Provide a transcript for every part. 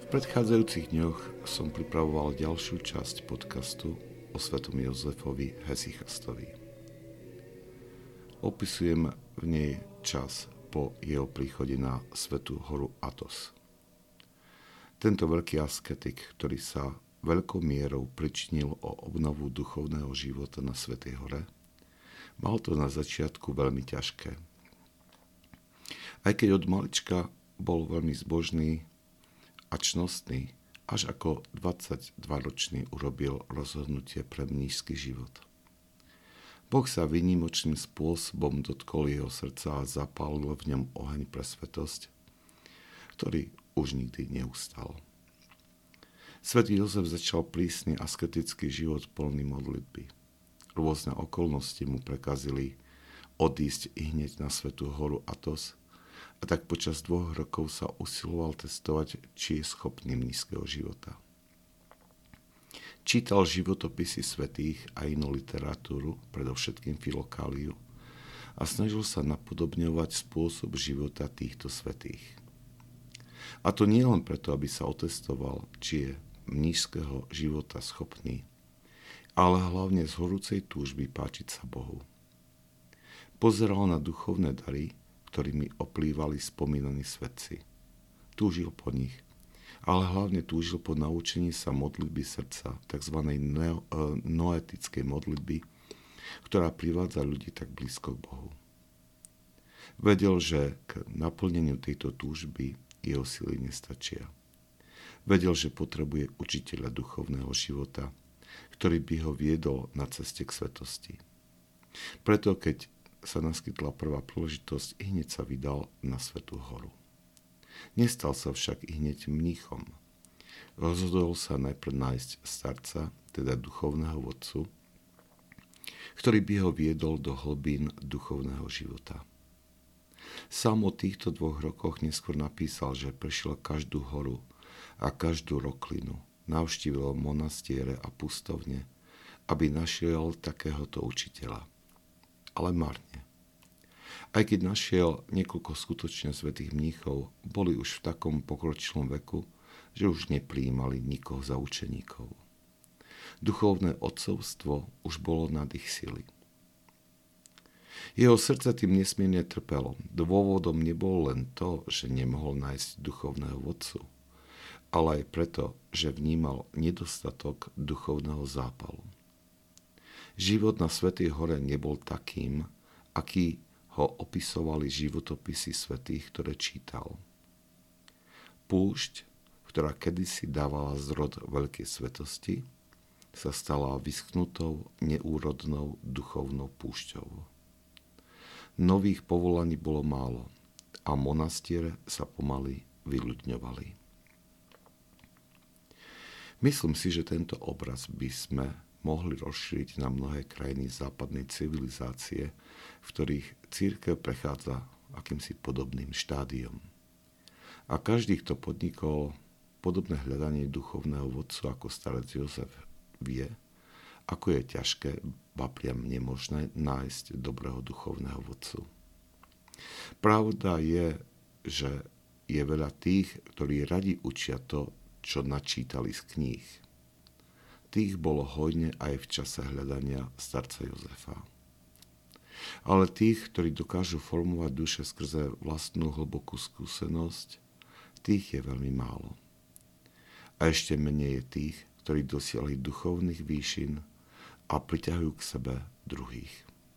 V predchádzajúcich dňoch som pripravoval ďalšiu časť podcastu o svetom Jozefovi Hesychastovi. Opisujem v nej čas po jeho príchode na svätú horu Athos. Tento veľký asketik, ktorý sa veľkou mierou pričinil o obnovu duchovného života na Svätej hore, mal to na začiatku veľmi ťažké. Aj keď od malička bol veľmi zbožný a čnostný, až ako 22-ročný urobil rozhodnutie pre mníšsky život. Boh sa výnimočným spôsobom dotkol jeho srdca a zapálil v ňom oheň pre svätosť, ktorý už nikdy neustal. Svätý Jozef začal prísny asketický život plný modlitby. Rôzne okolnosti mu prekazili odísť hneď na svätú horu Athos, a tak počas 2 rokov sa usiloval testovať, či je schopný mníšskeho života. Čítal životopisy svätých a inú literatúru, predovšetkým Filokáliu, a snažil sa napodobňovať spôsob života týchto svätých. A to nie len preto, aby sa otestoval, či je mníšskeho života schopný, ale hlavne z horúcej túžby páčiť sa Bohu. Pozeral na duchovné dary, ktorými oplývali spomínaní svätci. Túžil po nich, ale hlavne túžil po naučení sa modlitby srdca, tzv. Noetickej modlitby, ktorá privádza ľudí tak blízko k Bohu. Vedel, že k naplneniu tejto túžby jeho sily nestačia. Vedel, že potrebuje učiteľa duchovného života, ktorý by ho viedol na ceste k svetosti. Preto, keď sa naskytla prvá príležitosť, hneď sa vydal na Svätú horu. Nestal sa však hneď mníchom. Rozhodol sa najprv nájsť starca, teda duchovného vodcu, ktorý by ho viedol do hlbín duchovného života. Sám o týchto 2 rokoch neskôr napísal, že prešiel každú horu a každú roklinu, navštívil monastiere a pustovne, aby našiel takéhoto učiteľa. Ale marne. Aj keď našiel niekoľko skutočne svätých mníchov, boli už v takom pokročilom veku, že už neprijímali nikoho za učeníkov. Duchovné otcovstvo už bolo nad ich sily. Jeho srdce tým nesmierne trpelo. Dôvodom nebolo len to, že nemohol nájsť duchovného vodcu, ale aj preto, že vnímal nedostatok duchovného zápalu. Život na Svätej hore nebol takým, aký ho opisovali životopisy svätých, ktoré čítal. Púšť, ktorá kedysi dávala zrod veľkej svetosti, sa stala vyschnutou, neúrodnou duchovnou púšťou. Nových povolaní bolo málo a monastiere sa pomaly vyľudňovali. Myslím si, že tento obraz by sme mohli rozšíriť na mnohé krajiny západnej civilizácie, v ktorých cirkev prechádza akýmsi podobným štádiom. A každý, kto podnikol podobné hľadanie duchovného vodcu ako starec Jozef, vie, ako je ťažké, ba priam nemožné nájsť dobrého duchovného vodcu. Pravda je, že je veľa tých, ktorí radi učia to, čo načítali z kníh. Tých bolo hojne aj v čase hľadania starca Jozefa. Ale tých, ktorí dokážu formovať duše skrze vlastnú hlbokú skúsenosť, tých je veľmi málo. A ešte menej je tých, ktorí dosiahli duchovných výšin a priťahujú k sebe druhých.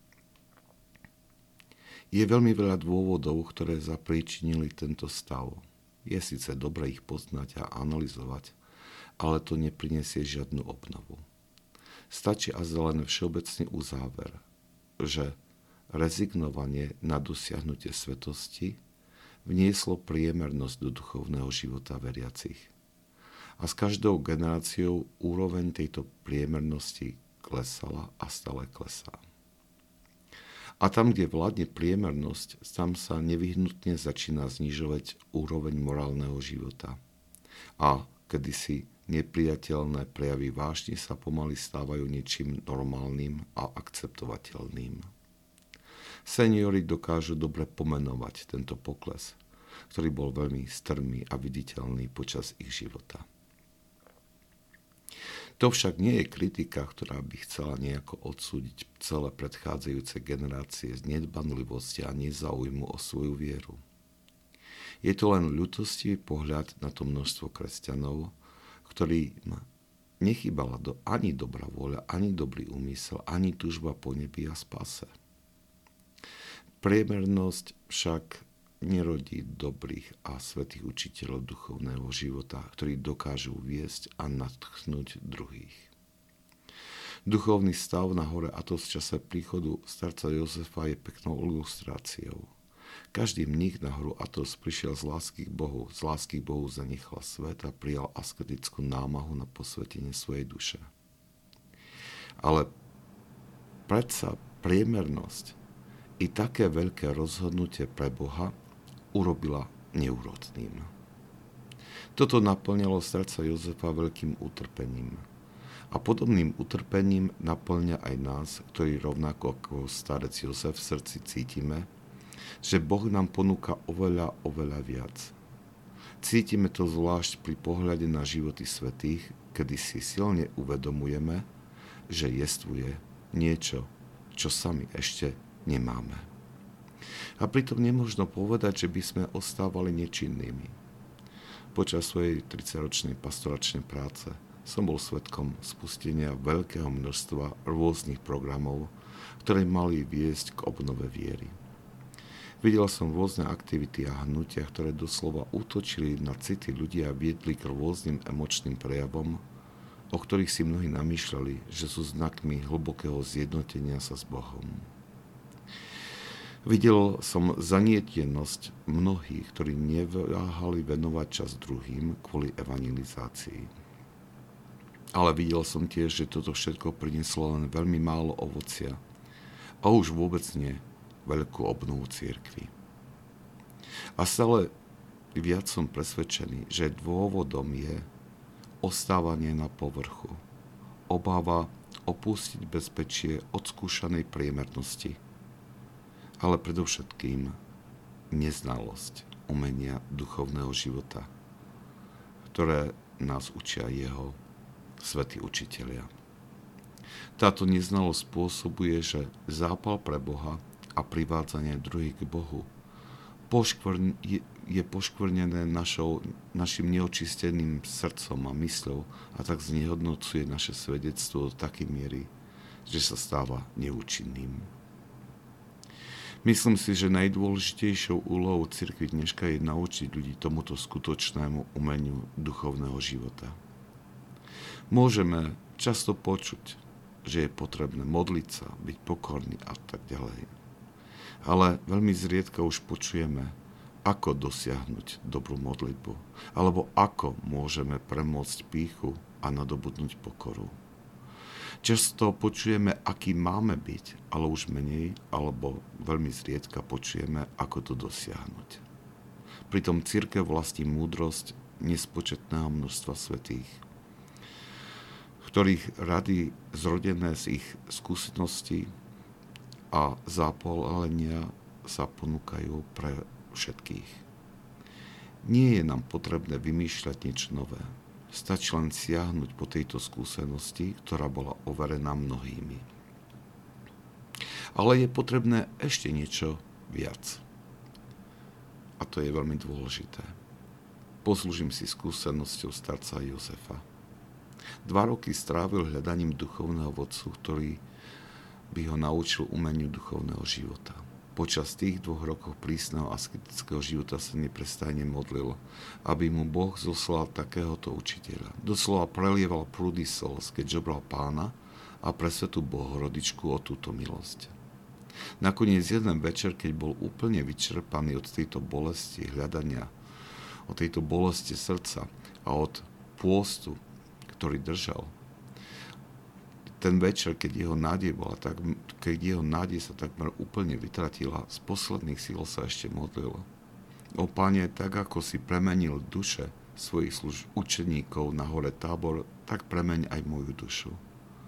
Je veľmi veľa dôvodov, ktoré zapríčinili tento stav. Je síce dobre ich poznať a analyzovať, ale to neprinesie žiadnu obnovu. Stačí azda len všeobecný uzáver, že rezignovanie na dosiahnutie svetosti vnieslo priemernosť do duchovného života veriacich. A s každou generáciou úroveň tejto priemernosti klesala a stále klesá. A tam, kde vládne priemernosť, tam sa nevyhnutne začína znižovať úroveň morálneho života. A kedysi nepriateľné prejavy vášne sa pomaly stávajú niečím normálnym a akceptovateľným. Seniori dokážu dobre pomenovať tento pokles, ktorý bol veľmi strmý a viditeľný počas ich života. To však nie je kritika, ktorá by chcela nejako odsúdiť celé predchádzajúce generácie z nedbanlivosti a nezáujmu o svoju vieru. Je to len ľutostivý pohľad na to množstvo kresťanov, ktorým nechýbala ani dobrá vôľa, ani dobrý úmysel, ani túžba po nebi a spáse. Priemernosť však nerodí dobrých a svätých učiteľov duchovného života, ktorí dokážu viesť a nadchnúť druhých. Duchovný stav na hore Athos v čase príchodu starca Jozefa je peknou ilustráciou. Každý mních na horu Athos prišiel z lásky k Bohu zanechal svet a prijal asketickú námahu na posvetenie svojej duše. Ale predsa priemernosť i také veľké rozhodnutie pre Boha urobila neúrodným. Toto naplňalo starca Jozefa veľkým utrpením. A podobným utrpením naplňa aj nás, ktorí rovnako ako starec Jozef v srdci cítime, že Boh nám ponúka oveľa, oveľa viac. Cítime to zvlášť pri pohľade na životy svätých, kedy si silne uvedomujeme, že jestvuje niečo, čo sami ešte nemáme. A pritom nemožno povedať, že by sme ostávali nečinnými. Počas svojej 30-ročnej pastoračnej práce som bol svedkom spustenia veľkého množstva rôznych programov, ktoré mali viesť k obnove viery. Videl som rôzne aktivity a hnutia, ktoré doslova útočili na city ľudí a viedli k rôznym emočným prejavom, o ktorých si mnohí namýšľali, že sú znakmi hlbokého zjednotenia sa s Bohom. Videl som zanietenosť mnohých, ktorí neváhali venovať čas druhým kvôli evangelizácii. Ale videl som tiež, že toto všetko prinieslo len veľmi málo ovocia a už vôbec nie veľkú obnovu cirkvi. A stále viac som presvedčený, že dôvodom je ostávanie na povrchu, obáva opustiť bezpečie odskúšanej priemernosti, ale predovšetkým neznalosť umenia duchovného života, ktoré nás učia jeho svätí učitelia. Táto neznalosť spôsobuje, že zápal pre Boha a privádzanie druhých k Bohu je poškvrnené našim neočisteným srdcom a mysľou a tak znehodnocuje naše svedectvo do takej miery, že sa stáva neúčinným. Myslím si, že najdôležitejšou úlohou cirkvi dneška je naučiť ľudí tomuto skutočnému umeniu duchovného života. Môžeme často počuť, že je potrebné modliť sa, byť pokorný a tak ďalej. Ale veľmi zriedka už počujeme, ako dosiahnuť dobrú modlitbu, alebo ako môžeme premôcť pýchu a nadobudnúť pokoru. Často počujeme, aký máme byť, ale už menej, alebo veľmi zriedka počujeme, ako to dosiahnuť. Pritom cirkev vlastní múdrosť nespočetného množstva svätých, ktorých rady zrodené z ich skúseností a zápolenia sa ponúkajú pre všetkých. Nie je nám potrebné vymýšľať niečo nové. Stačí len siahnuť po tejto skúsenosti, ktorá bola overená mnohými. Ale je potrebné ešte niečo viac. A to je veľmi dôležité. Poslúžim si skúsenosťou starca Jozefa. 2 roky strávil hľadaním duchovného vodcu, ktorý by ho naučil umeniu duchovného života. Počas tých 2 rokov prísneho asketického života sa neprestajne modlil, aby mu Boh zoslal takéhoto učiteľa. Doslova prelieval prúdy slz, keď žobral Pána a pre svätú Bohorodičku o túto milosť. Nakoniec jeden večer, keď bol úplne vyčerpaný od tejto bolesti hľadania, od tejto bolesti srdca a od pôstu, ktorý držal, ten večer, keď jeho nádej sa takmer úplne vytratila, z posledných síl sa ešte modlil. O Pane, tak ako si premenil duše svojich učeníkov na hore Tábor, tak premeň aj moju dušu.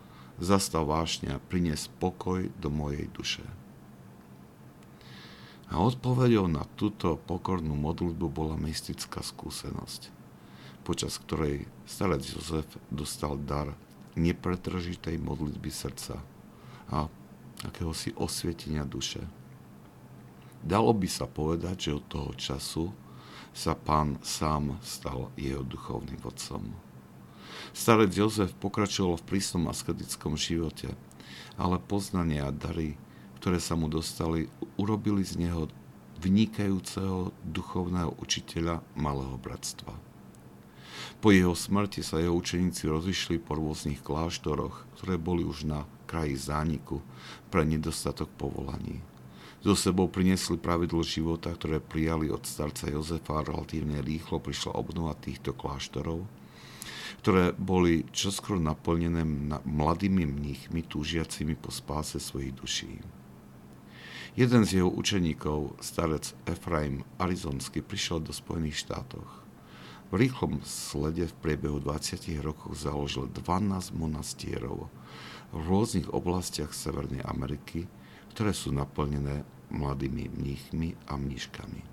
Zastav vášne a prinies pokoj do mojej duše. A odpoveďou na túto pokornú modlitbu bola mystická skúsenosť, počas ktorej starec Jozef dostal dar nepretržitej modlitby srdca a akéhosi osvietenia duše. Dalo by sa povedať, že od toho času sa Pán sám stal jeho duchovným vodcom. Starec Jozef pokračoval v prísnom asketickom živote, ale poznania a dary, ktoré sa mu dostali, urobili z neho vynikajúceho duchovného učiteľa malého bratstva. Po jeho smrti sa jeho učeníci rozišli po rôznych kláštoroch, ktoré boli už na kraji zániku pre nedostatok povolaní. So sebou priniesli pravidlo života, ktoré prijali od starca Jozefa, a relatívne rýchlo prišla obnova týchto kláštorov, ktoré boli čoskoro naplnené mladými mníchmi túžiacimi po spáse svojich duší. Jeden z jeho učeníkov, starec Efraim Arizonsky, prišiel do Spojených štátoch. V rýchlom slede v priebehu 20 rokov založil 12 monastierov v rôznych oblastiach Severnej Ameriky, ktoré sú naplnené mladými mníchmi a mníškami.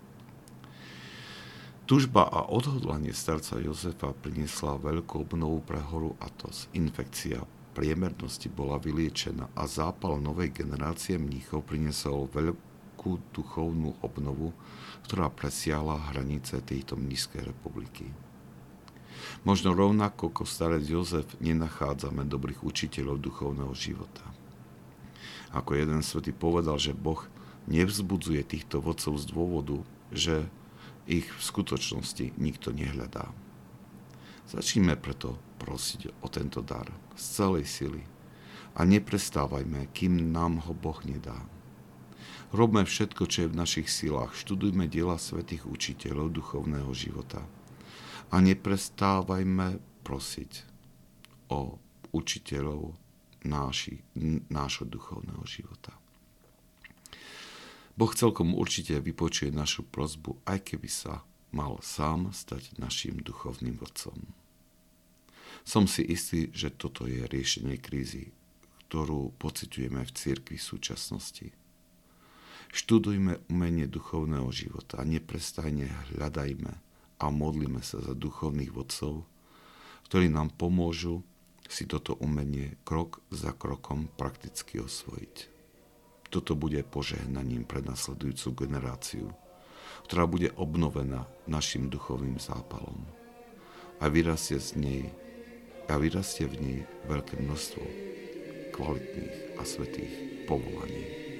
Tužba a odhodlanie starca Jozefa priniesla veľkú obnovu pre horu Athos. Infekcia priemernosti bola vyliečená a zápal novej generácie mníchov priniesol veľkú duchovnú obnovu, ktorá presiahla hranice tejto mníšskej republiky. Možno rovnako ako starec Jozef nenachádzame dobrých učiteľov duchovného života. Ako jeden svätý povedal, že Boh nevzbudzuje týchto vodcov z dôvodu, že ich v skutočnosti nikto nehľadá. Začnime preto prosiť o tento dar z celej sily a neprestávajme, kým nám ho Boh nedá. Robme všetko, čo je v našich silách, študujme diela svätých učiteľov duchovného života a neprestávajme prosiť o učiteľov nášho duchovného života. Boh celkom určite vypočuje našu prosbu, aj keby sa mal sám stať našim duchovným vodcom. Som si istý, že toto je riešenie krízy, ktorú pociťujeme v cirkvi v súčasnosti. Študujme umenie duchovného života a neprestajne hľadajme a modlíme sa za duchovných vodcov, ktorí nám pomôžu si toto umenie krok za krokom prakticky osvojiť. Toto bude požehnaním pre nasledujúcu generáciu, ktorá bude obnovená našim duchovným zápalom a vyrastie v nej veľké množstvo kvalitných a svätých povolaní.